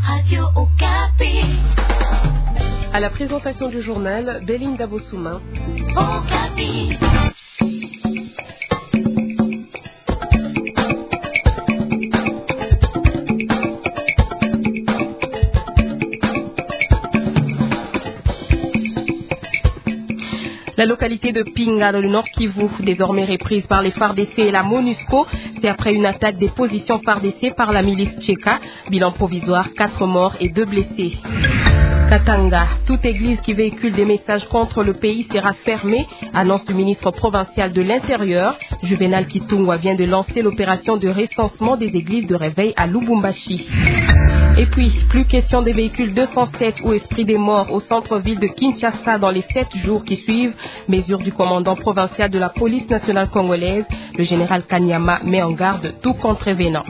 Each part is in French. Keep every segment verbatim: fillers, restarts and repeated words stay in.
Radio Okapi. À la présentation du journal, Belinda Bossouma. Okapi. La localité de Pinga, dans le Nord Kivu, désormais reprise par les F A R D C et la MONUSCO, c'est après une attaque des positions F A R D C par la milice Tcheka. Bilan provisoire, quatre morts et deux blessés. Katanga, toute église qui véhicule des messages contre le pays sera fermée, annonce du ministre provincial de l'Intérieur. Juvenal Kitungwa vient de lancer l'opération de recensement des églises de réveil à Lubumbashi. Et puis, plus question des véhicules deux cent sept ou Esprit des morts au centre-ville de Kinshasa dans les sept jours qui suivent. Mesure du commandant provincial de la police nationale congolaise. Le général Kanyama met en garde tout contrevenant.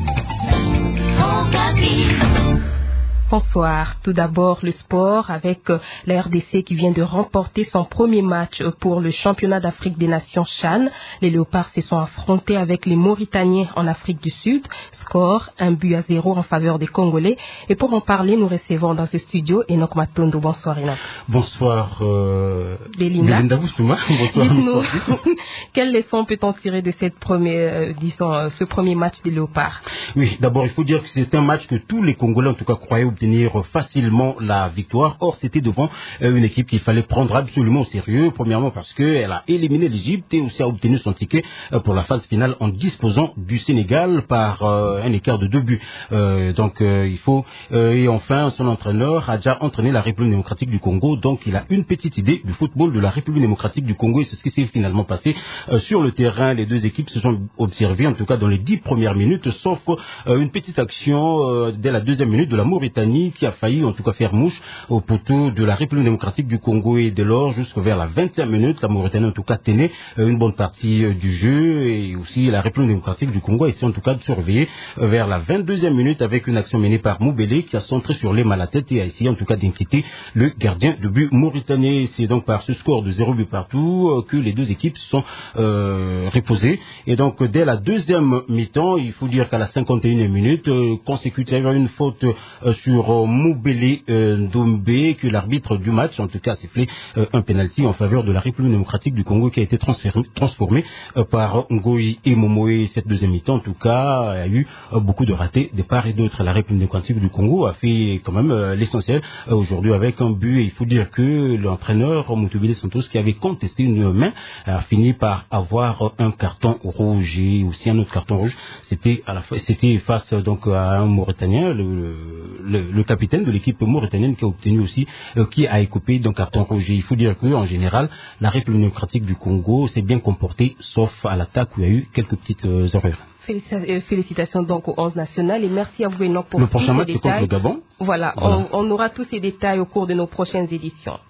Bonsoir. Tout d'abord, le sport avec la R D C qui vient de remporter son premier match pour le championnat d'Afrique des Nations CHAN. Les Léopards se sont affrontés avec les Mauritaniens en Afrique du Sud. Score, un but à zéro en faveur des Congolais. Et pour en parler, nous recevons dans ce studio Enoch Matondo. Bonsoir Enoch. Bonsoir euh... Belinda. Belinda Bossouma. Bonsoir. Dites-nous, quelle leçon peut-on tirer de cette première, euh, disons, euh, ce premier match des Léopards? Oui, d'abord, il faut dire que c'est un match que tous les Congolais, en tout cas, croyaient obtenir facilement la victoire. Or, c'était devant euh, une équipe qu'il fallait prendre absolument au sérieux. Premièrement, parce qu'elle a éliminé l'Égypte et aussi a obtenu son ticket euh, pour la phase finale en disposant du Sénégal par euh, un écart de deux buts. Euh, donc, euh, il faut... Euh, et enfin, son entraîneur a déjà entraîné la République démocratique du Congo. Donc, il a une petite idée du football de la République démocratique du Congo et c'est ce qui s'est finalement passé euh, sur le terrain. Les deux équipes se sont observées, en tout cas dans les dix premières minutes, sauf euh, une petite action euh, dès la deuxième minute de la Mauritanie qui a failli en tout cas faire mouche au poteau de la République démocratique du Congo et dès lors jusqu'à vers la vingtième minute, la Mauritanie en tout cas tenait euh, une bonne partie euh, du jeu et aussi la République démocratique du Congo a essayé en tout cas de surveiller euh, vers la vingt-deuxième minute avec une action menée par Moubele qui a centré sur les Malatettes et a essayé en tout cas d'inquiéter le gardien de but mauritanien. C'est donc par ce score de zéro but partout euh, que les deux équipes sont euh, reposées et donc dès la deuxième mi-temps, il faut dire qu'à la cinquante et unième minute euh, consécutive à une faute euh, sur euh, Moubele euh, Ndombe que l'arbitre du match, en tout cas, a sifflé euh, un penalty en faveur de la République démocratique du Congo qui a été transformé euh, par Ngoyi et Momoe. Cette deuxième mi-temps, en tout cas, a eu euh, beaucoup de ratés de part et d'autre. La République démocratique du Congo a fait quand même euh, l'essentiel euh, aujourd'hui avec un but. Et il faut dire que l'entraîneur Moutubile Santos, qui avait contesté une main, a fini par avoir un carton rouge et aussi un autre carton rouge. C'était à la fois, c'était face donc à un Mauritanien, le, le, le capitaine de l'équipe mauritanienne qui a obtenu aussi, euh, qui a écopé d'un carton rouge. Et il faut dire que en général, la République démocratique du Congo s'est bien comportée, sauf à l'attaque où il y a eu quelques petites euh, erreurs. Félicitations donc au onze national et merci à vous Enoch pour le prochain match c'est contre le Gabon. Voilà, voilà. On, on aura tous ces détails au cours de nos prochaines éditions.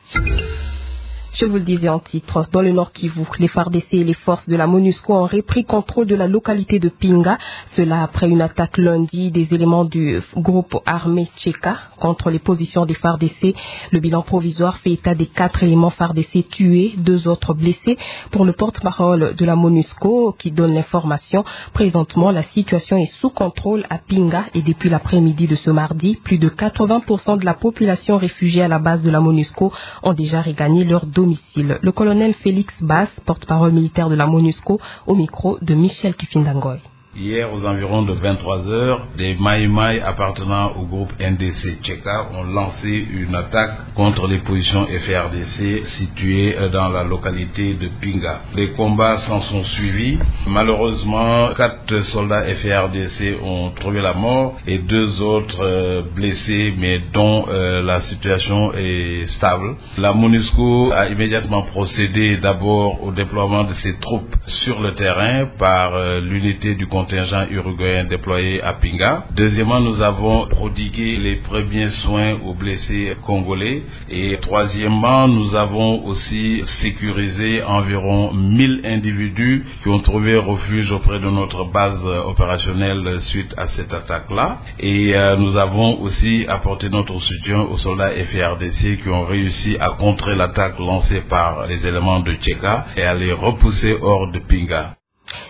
Je vous le disais en titre, dans le Nord Kivu, les F A R D C et les forces de la MONUSCO ont repris contrôle de la localité de Pinga. Cela après une attaque lundi des éléments du groupe armé Tcheka contre les positions des F A R D C. Le bilan provisoire fait état des quatre éléments F A R D C tués, deux autres blessés. Pour le porte-parole de la MONUSCO qui donne l'information, présentement la situation est sous contrôle à Pinga et depuis l'après-midi de ce mardi, plus de quatre-vingts pour cent de la population réfugiée à la base de la MONUSCO ont déjà regagné leur domicile. Le colonel Félix Bass, porte-parole militaire de la MONUSCO, au micro de Michel Kifindangoy. Hier, aux environs de vingt-trois heures, des Maïmaï appartenant au groupe N D C Tcheka ont lancé une attaque contre les positions F A R D C situées dans la localité de Pinga. Les combats s'en sont suivis. Malheureusement, quatre soldats F A R D C ont trouvé la mort et deux autres euh, blessés, mais dont euh, la situation est stable. La MONUSCO a immédiatement procédé d'abord au déploiement de ses troupes sur le terrain par euh, l'unité du contingent uruguayen déployé à Pinga. Deuxièmement, nous avons prodigué les premiers soins aux blessés congolais. Et troisièmement, nous avons aussi sécurisé environ mille individus qui ont trouvé refuge auprès de notre base opérationnelle suite à cette attaque-là. Et euh, nous avons aussi apporté notre soutien aux soldats F A R D C qui ont réussi à contrer l'attaque lancée par les éléments de Tcheka et à les repousser hors de Pinga.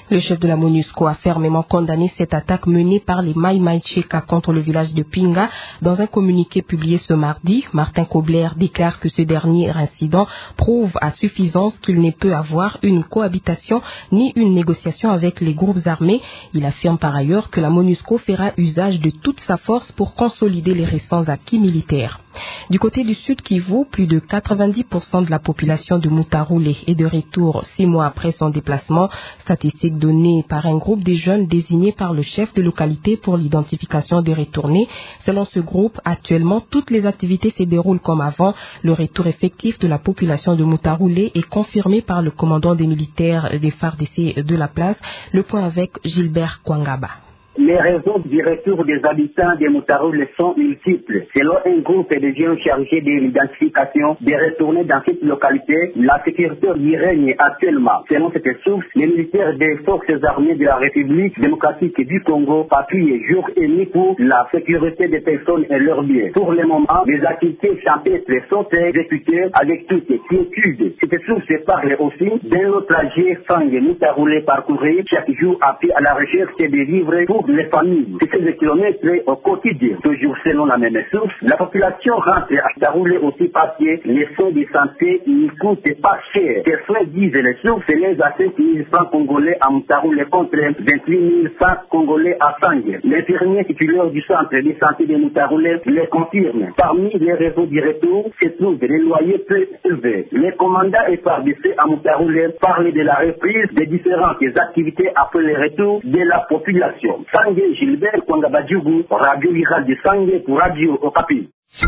Le chef de la MONUSCO a fermement condamné cette attaque menée par les Mai Mai Cheka contre le village de Pinga. Dans un communiqué publié ce mardi, Martin Kobler déclare que ce dernier incident prouve à suffisance qu'il ne peut avoir une cohabitation ni une négociation avec les groupes armés. Il affirme par ailleurs que la MONUSCO fera usage de toute sa force pour consolider les récents acquis militaires. Du côté du Sud Kivu, plus de quatre-vingt-dix pour cent de la population de Mutaroulé est de retour six mois après son déplacement, statistique donnée par un groupe de jeunes désignés par le chef de localité pour l'identification des retournés. Selon ce groupe, actuellement, toutes les activités se déroulent comme avant. Le retour effectif de la population de Mutaroulé est confirmé par le commandant des militaires des F A R D C de la place. Le point avec Gilbert Kwangaba. Les raisons du retour des habitants de Mutaroulé sont multiples. Selon un groupe de jeunes chargés de l'identification des retournés dans cette localité, la sécurité y règne actuellement. Selon cette source, les militaires des forces armées de la République démocratique du Congo patrouillent jour et nuit pour la sécurité des personnes et leurs biens. Pour le moment, les activités champêtres sont exécutées avec toute quiétude. Cette source parle aussi d'un autre trajet Sangue Mutaroulé parcouru chaque jour à pied à la recherche des vivres pour les familles. C'est quelques kilomètres au quotidien. Toujours selon la même source, la population rentre à Mutaroulé aussi parce que les soins de santé ne coûtent pas cher. Ces soins, disent les sources, les à cinq mille francs congolais à Mutaroulé contre vingt-huit mille francs congolais à Sangue. L'infirmier titulaire du centre de santé de Mutaroulé les confirme. Parmi les réseaux du retour se trouvent les loyers peu élevés. Les commandants F A R D C à Mutaroulé parlent de la reprise des différentes activités après le retour de la population. Sangue, Gilbert Kwangabadjougou, Radio Viral de Sangue pour Radio Okapi.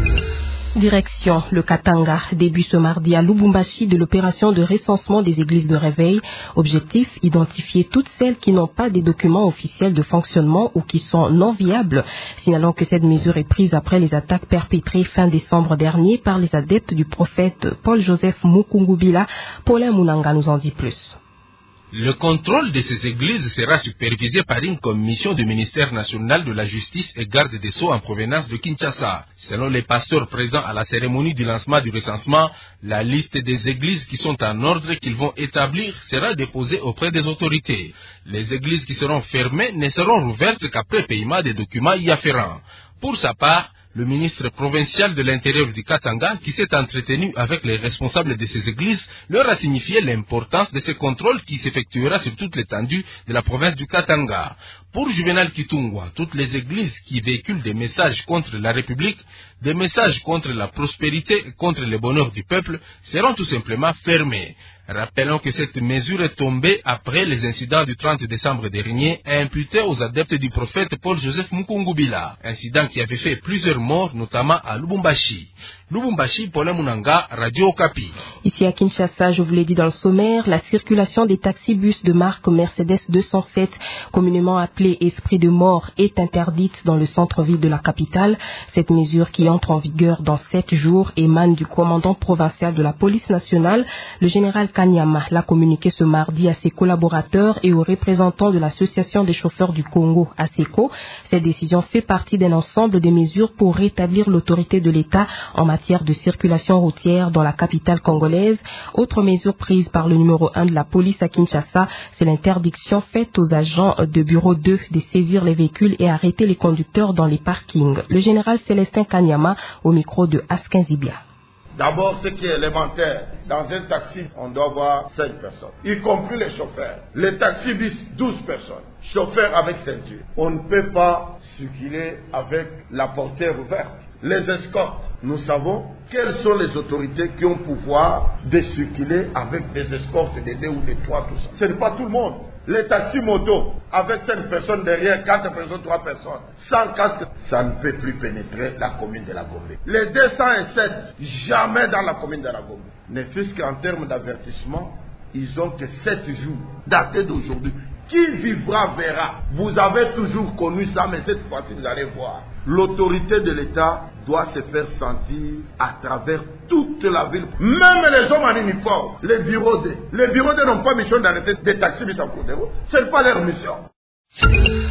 Direction le Katanga, début ce mardi à Lubumbashi de l'opération de recensement des églises de réveil. Objectif, identifier toutes celles qui n'ont pas des documents officiels de fonctionnement ou qui sont non viables. Signalons que cette mesure est prise après les attaques perpétrées fin décembre dernier par les adeptes du prophète Paul-Joseph Mukungubila. Paulin Munanga nous en dit plus. Le contrôle de ces églises sera supervisé par une commission du ministère national de la justice et garde des sceaux en provenance de Kinshasa. Selon les pasteurs présents à la cérémonie du lancement du recensement, la liste des églises qui sont en ordre qu'ils vont établir sera déposée auprès des autorités. Les églises qui seront fermées ne seront rouvertes qu'après paiement des documents y afférents. Pour sa part, le ministre provincial de l'Intérieur du Katanga, qui s'est entretenu avec les responsables de ces églises, leur a signifié l'importance de ce contrôle qui s'effectuera sur toute l'étendue de la province du Katanga. Pour Juvenal Kitungwa, toutes les églises qui véhiculent des messages contre la République, des messages contre la prospérité et contre le bonheur du peuple, seront tout simplement fermées. Rappelons que cette mesure est tombée après les incidents du trente décembre dernier imputés aux adeptes du prophète Paul-Joseph Mukungubila, incident qui avait fait plusieurs morts, notamment à Lubumbashi. Lubumbashi, Paulin Munanga, Radio Okapi. Ici à Kinshasa, je vous l'ai dit dans le sommaire, la circulation des taxibus de marque Mercedes deux cent sept, communément appelée Esprit de mort, est interdite dans le centre-ville de la capitale. Cette mesure qui entre en vigueur dans sept jours émane du commandant provincial de la police nationale, le général Kanyama, l'a communiqué ce mardi à ses collaborateurs et aux représentants de l'association des chauffeurs du Congo, ASECO. Cette décision fait partie d'un ensemble de mesures pour rétablir l'autorité de l'État en matière de circulation routière dans la capitale congolaise. Autre mesure prise par le numéro un de la police à Kinshasa, c'est l'interdiction faite aux agents de bureau deux de saisir les véhicules et arrêter les conducteurs dans les parkings. Le général Célestin Kanyama au micro de Askin Zibia. D'abord, ce qui est élémentaire, dans un taxi, on doit avoir cinq personnes, y compris les chauffeurs. Les taxibus, douze personnes. Chauffeur avec ceinture. On ne peut pas circuler avec la portière ouverte. Les escortes, nous savons quelles sont les autorités qui ont pouvoir de circuler avec des escortes de deux ou de trois, tout ça. Ce n'est pas tout le monde. Les taxis motos, avec cinq personnes derrière, quatre personnes, trois personnes, sans casque, ça ne peut plus pénétrer la commune de la Gombe. Les deux cent sept, jamais dans la commune de la Gombe. Ne fût-ce qu'en termes d'avertissement, ils ont que sept jours, datés d'aujourd'hui. Qui vivra verra. Vous avez toujours connu ça, mais cette fois-ci, vous allez voir. L'autorité de l'État doit se faire sentir à travers toute la ville. Même les hommes en uniforme, les bureaux D. Les bureaux D n'ont pas mission d'arrêter des taxis mis en cours de route. Ce n'est pas leur mission.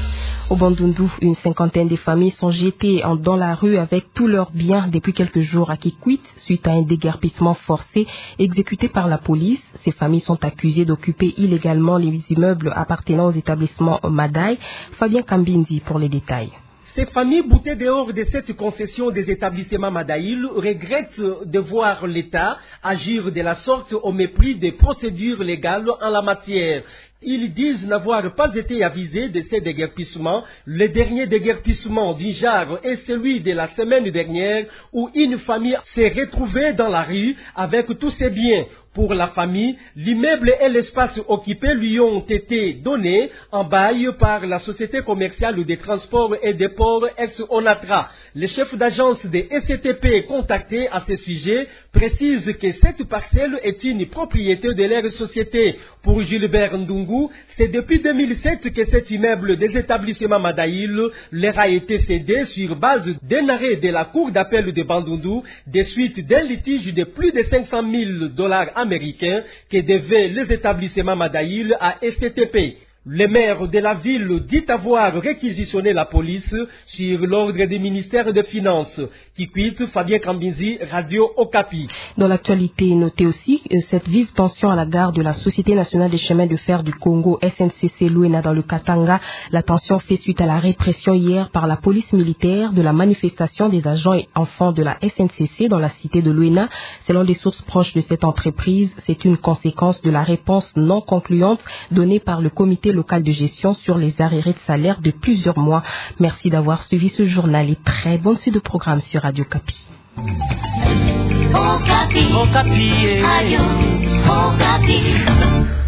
Au Bandundu, une cinquantaine de familles sont jetées en, dans la rue avec tous leurs biens depuis quelques jours à Kikwit suite à un déguerpissement forcé exécuté par la police. Ces familles sont accusées d'occuper illégalement les immeubles appartenant aux établissements Madaï. Fabien Kambinzi pour les détails. Ces familles boutées dehors de cette concession des établissements Madaïl regrettent de voir l'État agir de la sorte au mépris des procédures légales en la matière. Ils disent n'avoir pas été avisés de ces déguerpissements. Le dernier déguerpissement du genre est celui de la semaine dernière où une famille s'est retrouvée dans la rue avec tous ses biens. Pour la famille, l'immeuble et l'espace occupé lui ont été donnés en bail par la Société commerciale des transports et des ports ex-Onatra. Le chef d'agence des S T P contacté à ce sujet précise que cette parcelle est une propriété de leur société. Pour Gilbert Ndungu, c'est depuis deux mille sept que cet immeuble des établissements Madaïl leur a été cédé sur base d'un arrêt de la Cour d'appel de Bandundu des suites d'un litige de plus de cinq cent mille dollars américains que devaient les établissements Madaïl à S T P. Le maire de la ville dit avoir réquisitionné la police sur l'ordre du ministère des Finances. Kikwit, Fabien Kambinzi, Radio Okapi. Dans l'actualité, notez aussi euh, cette vive tension à la gare de la Société nationale des chemins de fer du Congo, S N C C Luena dans le Katanga. La tension fait suite à la répression hier par la police militaire de la manifestation des agents et enfants de la S N C C dans la cité de Luena. Selon des sources proches de cette entreprise, c'est une conséquence de la réponse non concluante donnée par le comité local de gestion sur les arriérés de salaire de plusieurs mois. Merci d'avoir suivi ce journal et très bonne suite de programme sur Radio Okapi. Okapi. Okapi. Radio Okapi.